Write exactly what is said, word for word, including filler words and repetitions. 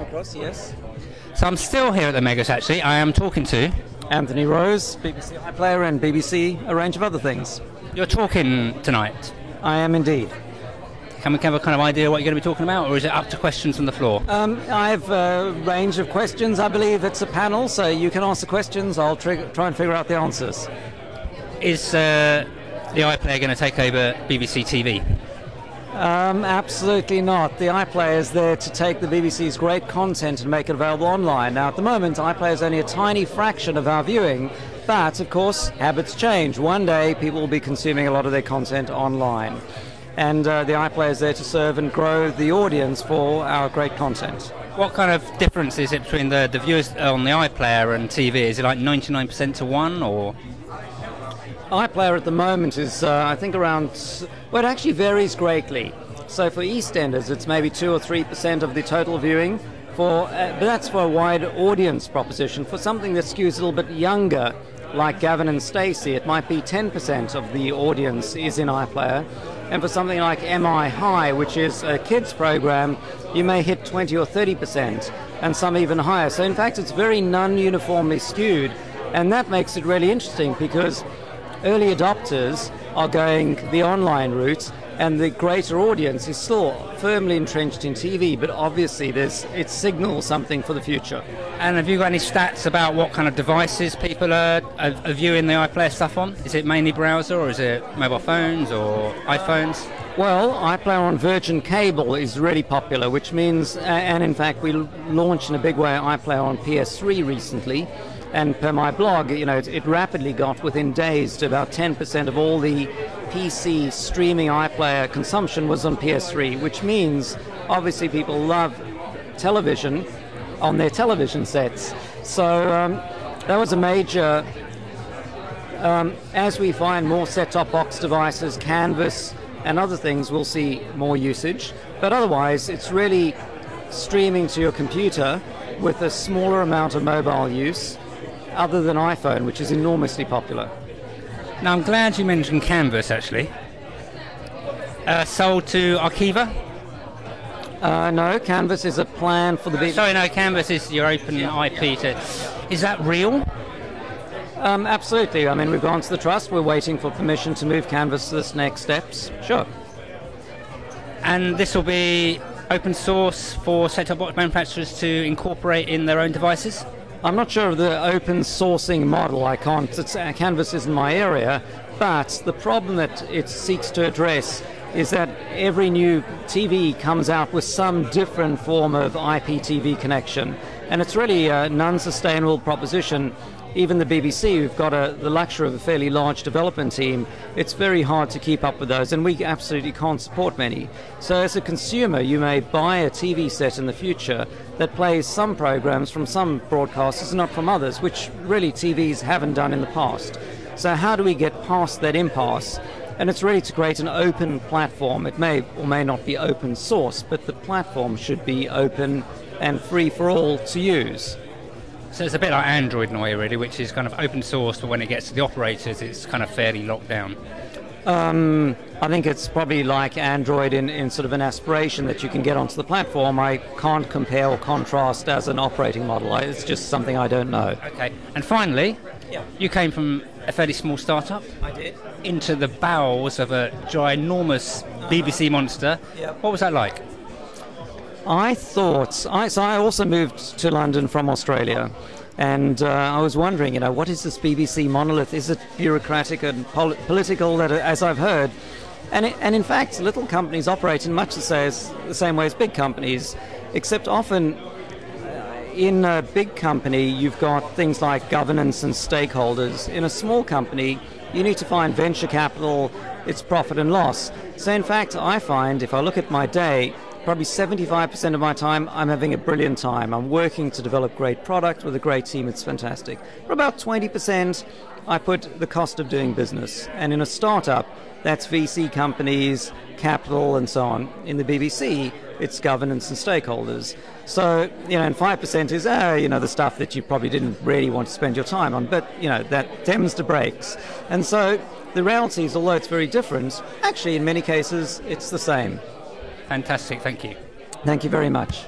across, yes. So I'm still here at the Megas, actually. I am talking to... Anthony Rose, B B C iPlayer and B B C, a range of other things. You're talking tonight. I am indeed. Can we have a kind of idea what you're going to be talking about, or is it up to questions from the floor? Um, I have a range of questions. I believe it's a panel, so you can ask the questions. I'll try, try and figure out the answers. Is uh, the iPlayer going to take over B B C T V? Um, absolutely not. The iPlayer is there to take the B B C's great content and make it available online. Now, at the moment, iPlayer is only a tiny fraction of our viewing, but, of course, habits change. One day, people will be consuming a lot of their content online. And uh, the iPlayer is there to serve and grow the audience for our great content. What kind of difference is it between the, the viewers on the iPlayer and T V? Is it like ninety-nine percent to one, or...? iPlayer at the moment is, uh, I think, around... Well, it actually varies greatly. So for EastEnders, it's maybe two or three percent of the total viewing. For, uh, but that's for a wide audience proposition. For something that skews a little bit younger, like Gavin and Stacey, it might be ten percent of the audience is in iPlayer. And for something like M I High, which is a kids program, you may hit twenty or thirty percent, and some even higher. So in fact, it's very non-uniformly skewed, and that makes it really interesting because early adopters are going the online route, and the greater audience is still firmly entrenched in T V, but obviously there's, it signals something for the future. And have you got any stats about what kind of devices people are, are, are viewing the iPlayer stuff on? Is it mainly browser, or is it mobile phones or iPhones? Well, iPlayer on Virgin Cable is really popular, which means, uh, and in fact we launched in a big way iPlayer on P S three recently. And per my blog, you know, it, it rapidly got within days to about ten percent of all the P C streaming iPlayer consumption was on P S three, which means obviously people love television on their television sets. So um, that was a major, um, as we find more set-top box devices, Canvas and other things, we'll see more usage. But otherwise, it's really streaming to your computer with a smaller amount of mobile use, other than iPhone, which is enormously popular. Now, I'm glad you mentioned Canvas, actually. Uh, sold to Arqiva? Uh, no, Canvas is a plan for the... Uh, sorry, no, Canvas is your open yeah, I P. To, is that real? Um, absolutely. I mean, we've gone to the trust. We're waiting for permission to move Canvas to this next steps. Sure. And this will be open source for set-top box manufacturers to incorporate in their own devices? I'm not sure of the open sourcing model. I can't. It's, uh, Canvas isn't my area, but the problem that it seeks to address is that every new T V comes out with some different form of I P T V connection, and it's really a non-sustainable proposition. Even the B B C, who've got a, the luxury of a fairly large development team, it's very hard to keep up with those, and we absolutely can't support many. So as a consumer, you may buy a T V set in the future that plays some programs from some broadcasters and not from others, which really T Vs haven't done in the past. So how do we get past that impasse? And it's really to create an open platform. It may or may not be open source, but the platform should be open and free for all to use. So it's a bit like Android in a way, really, which is kind of open source, but when it gets to the operators, it's kind of fairly locked down. Um, I think it's probably like Android in, in sort of an aspiration that you can get onto the platform. I can't compare or contrast as an operating model. It's just something I don't know. Okay. And finally, yeah. You came from a fairly small startup. I did. Into the bowels of a ginormous B B C monster. Yeah. What was that like? I thought, I, so I also moved to London from Australia, and uh, I was wondering, you know, what is this B B C monolith? Is it bureaucratic and pol- political, that, as I've heard? And, it, and in fact, little companies operate in much the same, the same way as big companies, except often uh, in a big company, you've got things like governance and stakeholders. In a small company, you need to find venture capital, its profit and loss. So in fact, I find, if I look at my day, probably seventy-five percent of my time, I'm having a brilliant time. I'm working to develop great product with a great team. It's fantastic. For about twenty percent, I put the cost of doing business. And in a startup, that's V C companies, capital, and so on. In the B B C, it's governance and stakeholders. So, you know, and five percent is, uh, you know, the stuff that you probably didn't really want to spend your time on. But, you know, that tends to breaks. And so the reality is, although it's very different, actually, in many cases, it's the same. Fantastic, thank you. Thank you very much.